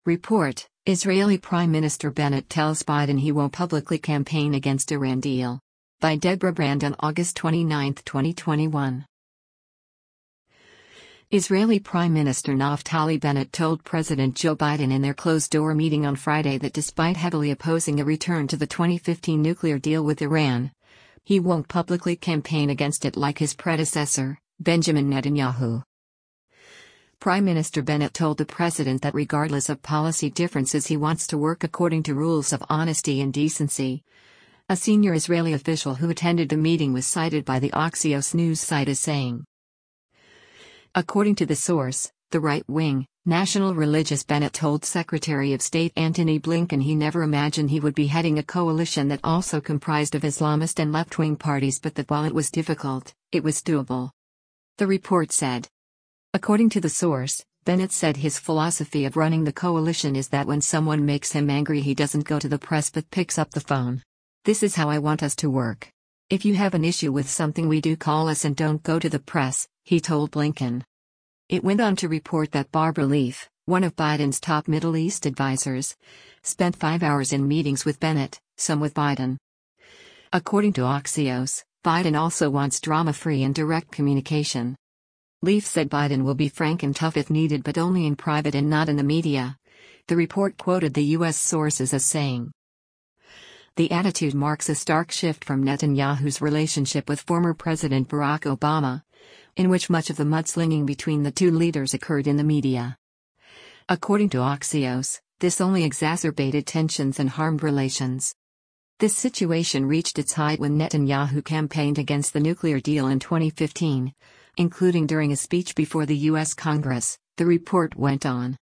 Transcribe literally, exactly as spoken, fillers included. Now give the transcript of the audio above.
Report: Israeli Prime Minister Bennett tells Biden he won't publicly campaign against Iran deal. By Deborah Brand on August twenty-ninth, twenty twenty-one. Israeli Prime Minister Naftali Bennett told President Joe Biden in their closed-door meeting on Friday that despite heavily opposing a return to the twenty fifteen nuclear deal with Iran, he won't publicly campaign against it like his predecessor, Benjamin Netanyahu. Prime Minister Bennett told the president that regardless of policy differences he wants to work according to rules of honesty and decency. A senior Israeli official who attended the meeting was cited by the Axios news site as saying. According to the source, the right-wing, national religious Bennett told Secretary of State Antony Blinken he never imagined he would be heading a coalition that also comprised of Islamist and left-wing parties, but that while it was difficult, it was doable. The report said. According to the source, Bennett said his philosophy of running the coalition is that when someone makes him angry he doesn't go to the press but picks up the phone. This is how I want us to work. If you have an issue with something we do, call us and don't go to the press, he told Blinken. It went on to report that Barbara Leaf, one of Biden's top Middle East advisors, spent five hours in meetings with Bennett, some with Biden. According to Axios, Biden also wants drama-free and direct communication. Leaf said Biden will be frank and tough if needed, but only in private and not in the media. The report quoted the U S sources as saying, "The attitude marks a stark shift from Netanyahu's relationship with former President Barack Obama, in which much of the mudslinging between the two leaders occurred in the media." According to Axios, this only exacerbated tensions and harmed relations. This situation reached its height when Netanyahu campaigned against the nuclear deal in twenty fifteen, including during a speech before the U S Congress, the report went on.